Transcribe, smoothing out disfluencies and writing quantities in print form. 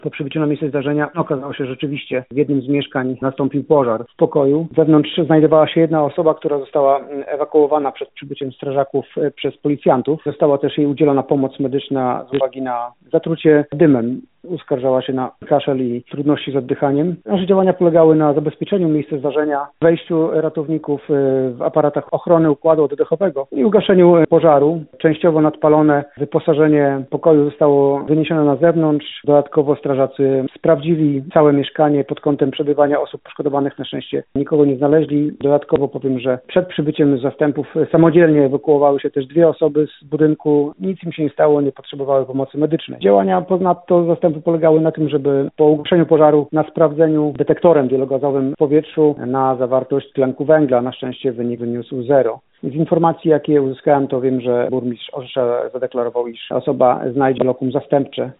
Po przybyciu na miejsce zdarzenia okazało się, że rzeczywiście w jednym z mieszkań nastąpił pożar w pokoju. Wewnątrz znajdowała się jedna osoba, która została ewakuowana przed przybyciem strażaków przez policjantów. Została też jej udzielona pomoc medyczna z uwagi na zatrucie dymem. Uskarżała się na kaszel i trudności z oddychaniem. Nasze działania polegały na zabezpieczeniu miejsca zdarzenia, wejściu ratowników w aparatach ochrony układu oddechowego i ugaszeniu pożaru. Częściowo nadpalone wyposażenie pokoju zostało wyniesione na zewnątrz. Dodatkowo strażacy sprawdzili całe mieszkanie pod kątem przebywania osób poszkodowanych. Na szczęście nikogo nie znaleźli. Dodatkowo powiem, że przed przybyciem zastępów samodzielnie ewakuowały się też 2 osoby z budynku. Nic im się nie stało, nie potrzebowały pomocy medycznej. Działania ponadto zastępów polegały na tym, żeby po ugaszeniu pożaru na sprawdzeniu detektorem wielogazowym w powietrzu na zawartość tlenku węgla. Na szczęście wynik wyniósł 0. Z informacji, jakie uzyskałem, to wiem, że burmistrz Orzesza zadeklarował, iż osoba znajdzie lokum zastępcze